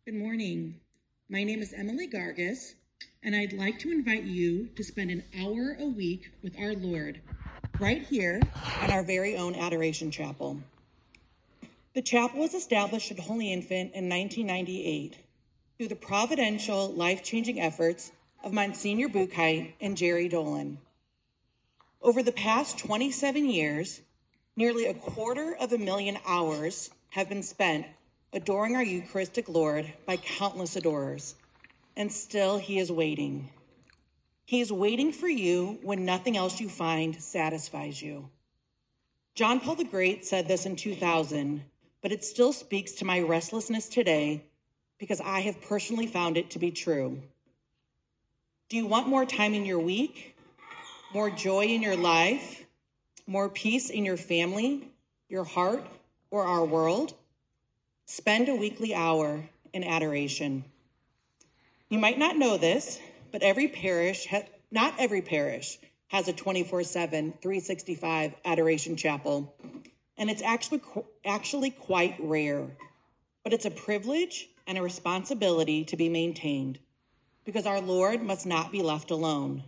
Good morning. My name is Emily Gargas, and I'd like to invite you to spend an hour a week with our Lord right here in our very own Adoration Chapel. The chapel was established at Holy Infant in 1998 through the providential, life-changing efforts of Monsignor Buchheit and Jerry Dolan. Over the past 27 years, nearly 250,000 hours have been spent adoring our Eucharistic Lord by countless adorers, and still he is waiting. He is waiting for you when nothing else you find satisfies you. John Paul the Great said this in 2000, but it still speaks to my restlessness today because I have personally found it to be true. Do you want more time in your week, more joy in your life, more peace in your family, your heart, or our world? Spend a weekly hour in adoration. You might not know this, but not every parish has a 24/7, 365 adoration chapel, and it's actually quite rare. But it's a privilege and a responsibility to be maintained because our Lord must not be left alone.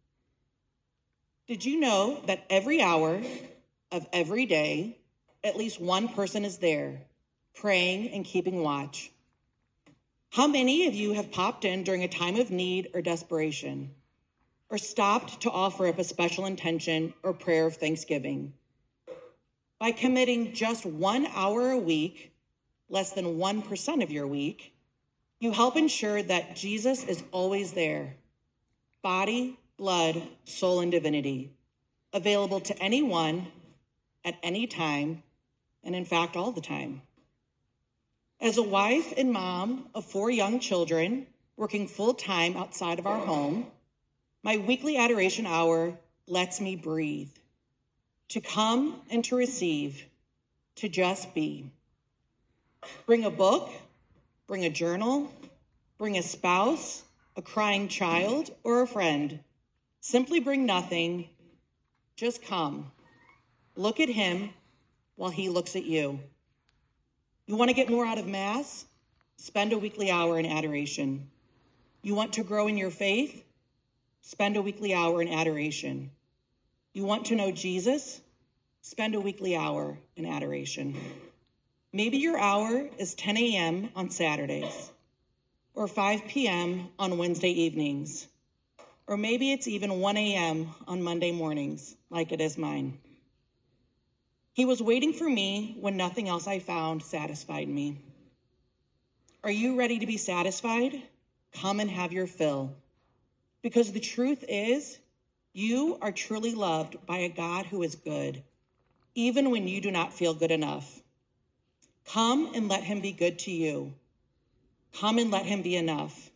Did you know that every hour of every day, at least one person is there, praying and keeping watch? How many of you have popped in during a time of need or desperation, or stopped to offer up a special intention or prayer of thanksgiving? By committing just 1 hour a week, less than 1% of your week, you help ensure that Jesus is always there, body, blood, soul, and divinity, available to anyone at any time, and in fact, all the time. As a wife and mom of 4 young children working full-time outside of our home, my weekly adoration hour lets me breathe, to come and to receive, to just be. Bring a book, bring a journal, bring a spouse, a crying child, or a friend. Simply bring nothing, just come. Look at him while he looks at you. You want to get more out of Mass? Spend a weekly hour in adoration. You want to grow in your faith? Spend a weekly hour in adoration. You want to know Jesus? Spend a weekly hour in adoration. Maybe your hour is 10 a.m. on Saturdays, or 5 p.m. on Wednesday evenings, or maybe it's even 1 a.m. on Monday mornings, like it is mine. He was waiting for me when nothing else I found satisfied me. Are you ready to be satisfied? Come and have your fill. Because the truth is, you are truly loved by a God who is good, even when you do not feel good enough. Come and let him be good to you. Come and let him be enough.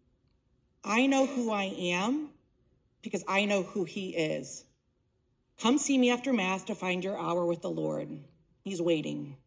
I know who I am because I know who he is. Come see me after Mass to find your hour with the Lord. He's waiting.